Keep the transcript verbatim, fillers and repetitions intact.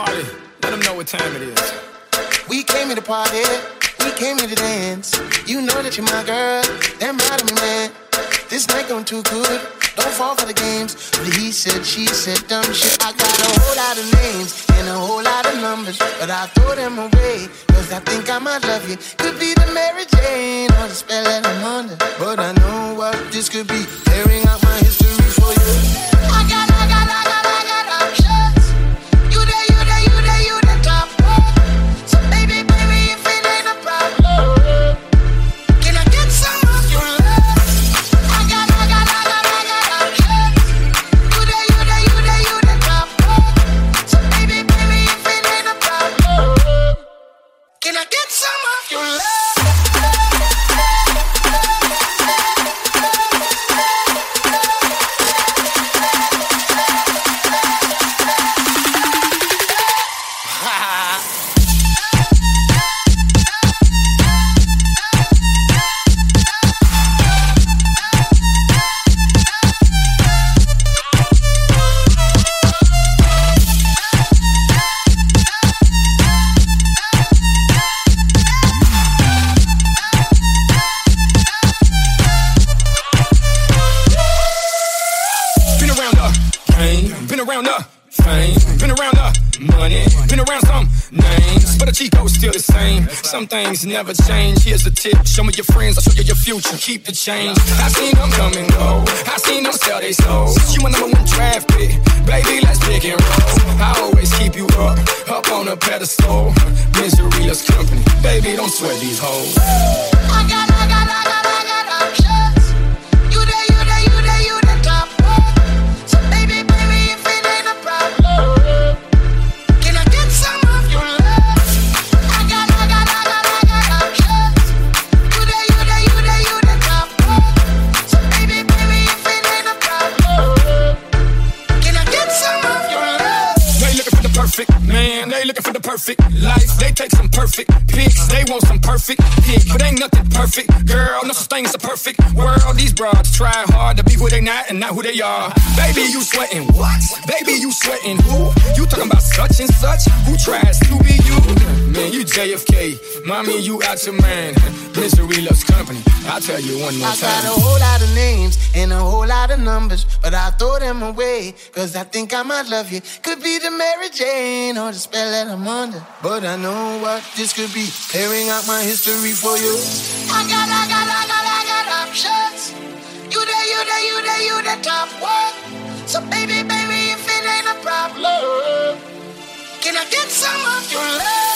Marley, let them know what time it is. We came here to party, we came here to dance. You know that you're my girl, damn right of me, man. This night going too good, don't fall for the games. But he said, she said, dumb shit. I got a whole lot of names and a whole lot of numbers, but I throw them away, cause I think I might love you. Could be the Mary Jane or the spell that I'm under, but I know what this could be, tearing out my history for you. I got, I got, I got, I got options. You there, you there, you there, you the top one. So baby, baby, if it ain't a problem, can I get some of your love? I got, I got, I got, I got options. You there, you there, you there, you the top one. So baby, baby, if it ain't a problem, can I get some of your love? Been around the fame, been around the money, been around some names, but the Chico's still the same. Some things never change. Here's a tip: show me your friends, I'll show you your future. Keep the change. I seen them come and go, I seen them sell they souls. You a number one draft pick, baby, let's pick and roll. I always keep you up, up on a pedestal. Misery loves company, baby, don't sweat these hoes. I got, I got, I got, I got options. You there, you there, you there, you the top one. So baby, baby, if it ain't a problem, can I get some of your love? I got, I got, I got, I got options. You there, you there, you there, you the top one. So baby, baby, if it ain't a problem, can I get some of your love? They looking for the perfect man, they looking for the perfect life. They take some perfect pics, they want some perfect pick, but ain't nothing perfect, girl. No such thing as a perfect world. These broads try hard to be who they not and not who they are. Baby, you sweating what? Baby, you sweating who? You talking about such and such? Who tries to be you? Man, you J F K, mommy, you out your mind. Misery loves company, I'll tell you one more I time. got a whole lot of names and a whole lot of numbers, but I throw them away, cause I think I might love you. Could be the Mary Jane or the spell that I'm under, but I know what this could be, clearing out my history for you. I got, I got, I got, I got options. You there, you there, you there, you the top one. So baby, baby, if it ain't a problem, can I get some of your love?